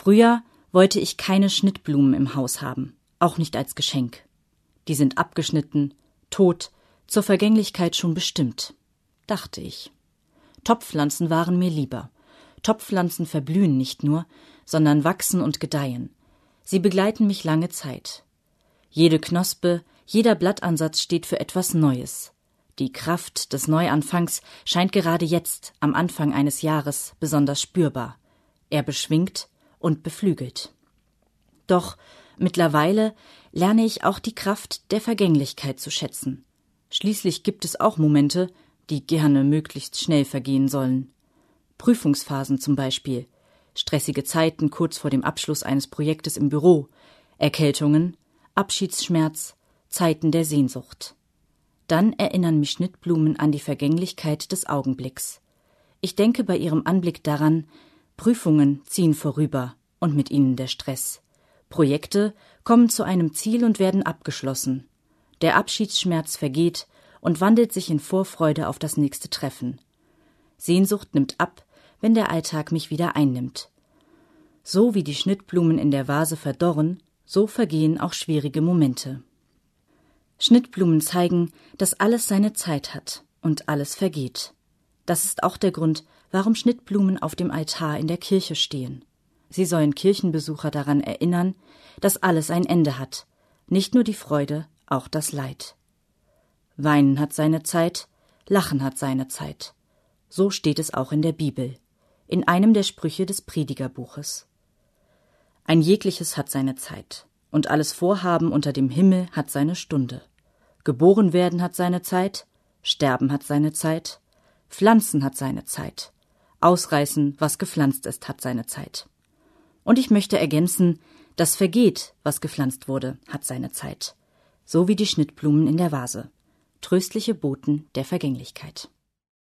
Früher wollte ich keine Schnittblumen im Haus haben, auch nicht als Geschenk. Die sind abgeschnitten, tot, zur Vergänglichkeit schon bestimmt, dachte ich. Topfpflanzen waren mir lieber. Topfpflanzen verblühen nicht nur, sondern wachsen und gedeihen. Sie begleiten mich lange Zeit. Jede Knospe, jeder Blattansatz steht für etwas Neues. Die Kraft des Neuanfangs scheint gerade jetzt, am Anfang eines Jahres, besonders spürbar. Er beschwingt und beflügelt. Doch mittlerweile lerne ich auch die Kraft der Vergänglichkeit zu schätzen. Schließlich gibt es auch Momente, die gerne möglichst schnell vergehen sollen. Prüfungsphasen zum Beispiel, stressige Zeiten kurz vor dem Abschluss eines Projektes im Büro, Erkältungen, Abschiedsschmerz, Zeiten der Sehnsucht. Dann erinnern mich Schnittblumen an die Vergänglichkeit des Augenblicks. Ich denke bei ihrem Anblick daran, Prüfungen ziehen vorüber und mit ihnen der Stress. Projekte kommen zu einem Ziel und werden abgeschlossen. Der Abschiedsschmerz vergeht und wandelt sich in Vorfreude auf das nächste Treffen. Sehnsucht nimmt ab, wenn der Alltag mich wieder einnimmt. So wie die Schnittblumen in der Vase verdorren, so vergehen auch schwierige Momente. Schnittblumen zeigen, dass alles seine Zeit hat und alles vergeht. Das ist auch der Grund, warum Schnittblumen auf dem Altar in der Kirche stehen. Sie sollen Kirchenbesucher daran erinnern, dass alles ein Ende hat, nicht nur die Freude, auch das Leid. Weinen hat seine Zeit, Lachen hat seine Zeit. So steht es auch in der Bibel, in einem der Sprüche des Predigerbuches. Ein jegliches hat seine Zeit, und alles Vorhaben unter dem Himmel hat seine Stunde. Geboren werden hat seine Zeit, sterben hat seine Zeit, pflanzen hat seine Zeit, ausreißen, was gepflanzt ist, hat seine Zeit. Und ich möchte ergänzen, das vergeht, was gepflanzt wurde, hat seine Zeit, so wie die Schnittblumen in der Vase, tröstliche Boten der Vergänglichkeit.